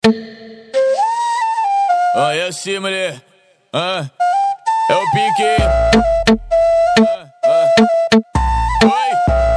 É assim, mulher. É o pique. Oi.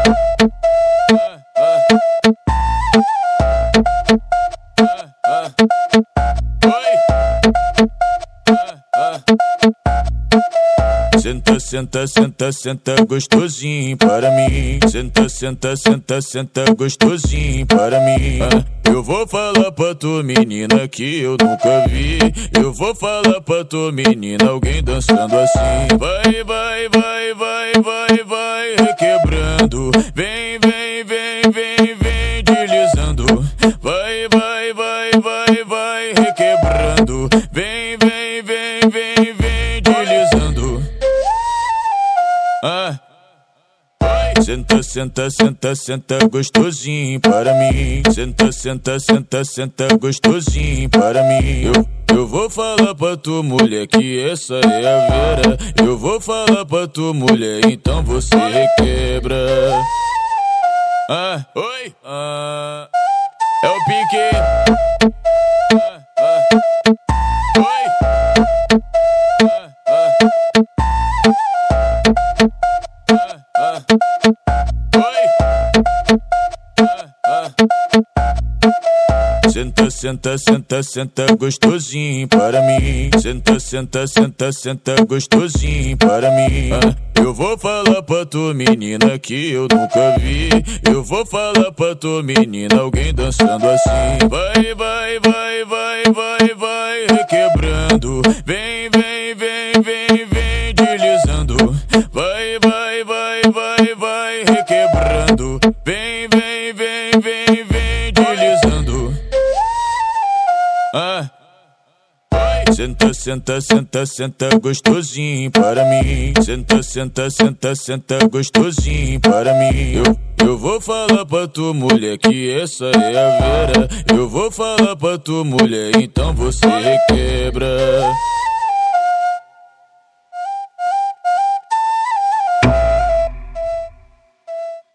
Senta, senta, senta, senta gostosinho para mim. Senta, senta, senta, senta gostosinho para mim. Eu vou falar pra tu, menina, que eu nunca vi. Eu vou falar pra tu, menina, alguém dançando assim. Vai, vai, vai, vai, vai, vai, requebrando. Vem, vem, vem, vem, vem, deslizando. Vai, vai, vai, vai, vai, requebrando. Vem, vem, vem, vem, vem, deslizando. Senta, senta, senta, senta gostosinho para mim. Senta, senta, senta, senta gostosinho para mim. Eu vou falar pra tu, mulher, que essa é a Vera. Eu vou falar pra tu, mulher, então você requebra. Oi. É o pique. Oi. Senta, senta, senta, senta gostosinho para mim. Senta, senta, senta, senta gostosinho para mim. Eu vou falar pra tu, menina, que eu nunca vi. Eu vou falar pra tu, menina, alguém dançando assim. Vai, vai, vai, vai, vai, vai, requebrando. Vem, vem, vem, vem, vem, deslizando. Vai, vai, vai, vai, vai, requebrando. Vem, vem, vem, vem, vem, deslizando. Senta, senta, senta, senta gostosinho para mim. Senta, senta, senta, senta gostosinho para mim. Eu vou falar pra tu, mulher, que essa é a Vera. Eu vou falar pra tu, mulher, então você requebra.